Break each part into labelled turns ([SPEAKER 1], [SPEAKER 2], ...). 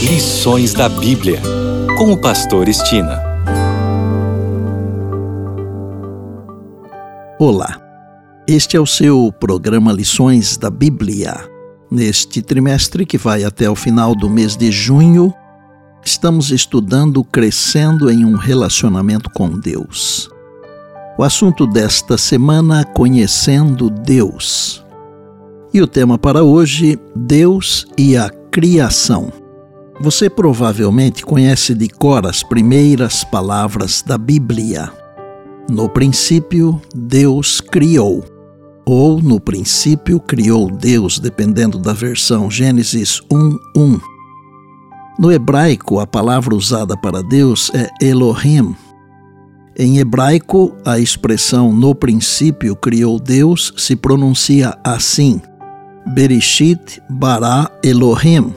[SPEAKER 1] Lições da Bíblia, com o pastor Estina.
[SPEAKER 2] Olá, este é o seu programa Lições da Bíblia. Neste trimestre, que vai até o final do mês de junho, estamos estudando Crescendo em um Relacionamento com Deus. O assunto desta semana, Conhecendo Deus. E o tema para hoje, Deus e a Criação. Você provavelmente conhece de cor as primeiras palavras da Bíblia. No princípio, Deus criou. Ou, no princípio, criou Deus, dependendo da versão, Gênesis 1:1. No hebraico, a palavra usada para Deus é Elohim. Em hebraico, a expressão no princípio criou Deus se pronuncia assim: Bereshit bara Elohim.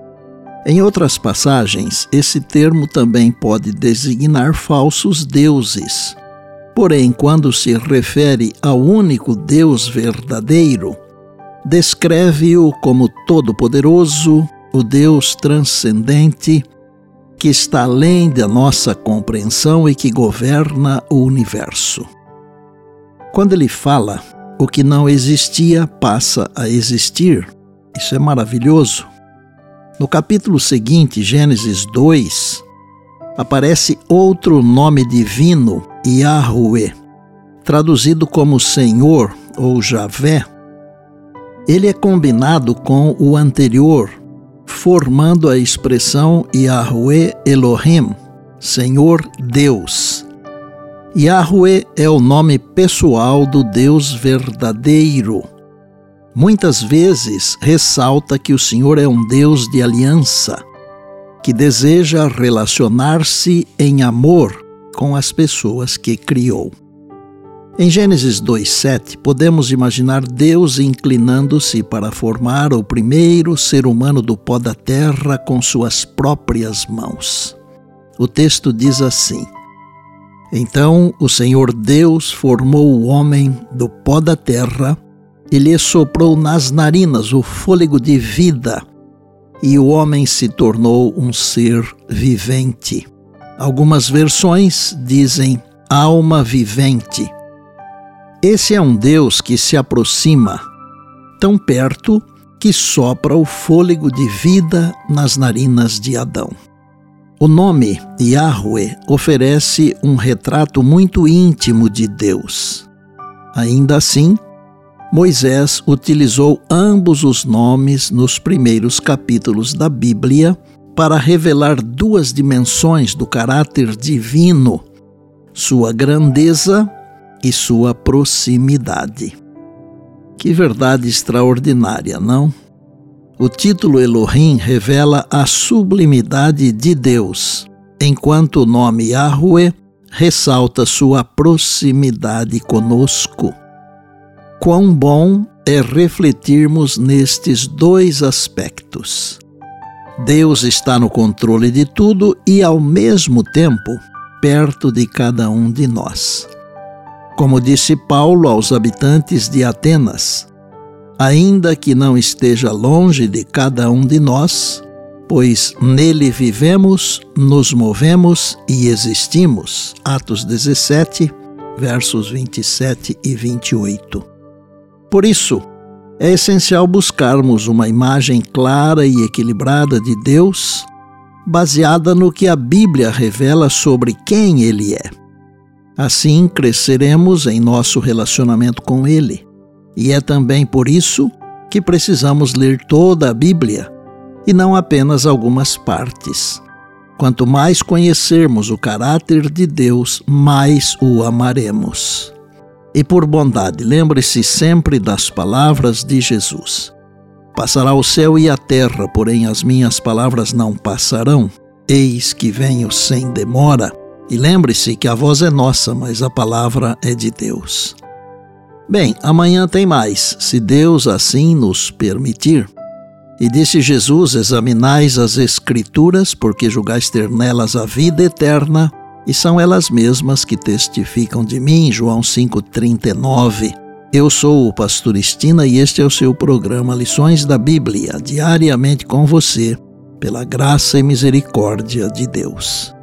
[SPEAKER 2] Em outras passagens, esse termo também pode designar falsos deuses. Porém, quando se refere ao único Deus verdadeiro, descreve-o como todo-poderoso, o Deus transcendente, que está além da nossa compreensão e que governa o universo. Quando ele fala, o que não existia passa a existir. Isso é maravilhoso. No capítulo seguinte, Gênesis 2, aparece outro nome divino, Yahweh, traduzido como Senhor ou Javé. Ele é combinado com o anterior, formando a expressão Yahweh Elohim, Senhor Deus. Yahweh é o nome pessoal do Deus verdadeiro. Muitas vezes ressalta que o Senhor é um Deus de aliança, que deseja relacionar-se em amor com as pessoas que criou. Em Gênesis 2:7, podemos imaginar Deus inclinando-se para formar o primeiro ser humano do pó da terra com suas próprias mãos. O texto diz assim: Então o Senhor Deus formou o homem do pó da terra e lhe soprou nas narinas o fôlego de vida, e o homem se tornou um ser vivente. Algumas versões dizem alma vivente. Esse é um Deus que se aproxima tão perto que sopra o fôlego de vida nas narinas de Adão. O nome Yahweh oferece um retrato muito íntimo de Deus. Ainda assim, Moisés utilizou ambos os nomes nos primeiros capítulos da Bíblia para revelar duas dimensões do caráter divino, sua grandeza e sua proximidade. Que verdade extraordinária, não? O título Elohim revela a sublimidade de Deus, enquanto o nome Yahweh ressalta sua proximidade conosco. Quão bom é refletirmos nestes dois aspectos. Deus está no controle de tudo e, ao mesmo tempo, perto de cada um de nós. Como disse Paulo aos habitantes de Atenas, ainda que não esteja longe de cada um de nós, pois nele vivemos, nos movemos e existimos. Atos 17, versos 27 e 28. Por isso, é essencial buscarmos uma imagem clara e equilibrada de Deus, baseada no que a Bíblia revela sobre quem Ele é. Assim, cresceremos em nosso relacionamento com Ele. E é também por isso que precisamos ler toda a Bíblia, e não apenas algumas partes. Quanto mais conhecermos o caráter de Deus, mais o amaremos. E por bondade, lembre-se sempre das palavras de Jesus. Passará o céu e a terra, porém as minhas palavras não passarão. Eis que venho sem demora. E lembre-se que a voz é nossa, mas a palavra é de Deus. Bem, amanhã tem mais, se Deus assim nos permitir. E disse Jesus: examinais as Escrituras, porque julgais ter nelas a vida eterna, e são elas mesmas que testificam de mim. João 5,39. Eu sou o pastor Estina e este é o seu programa Lições da Bíblia, diariamente com você, pela graça e misericórdia de Deus.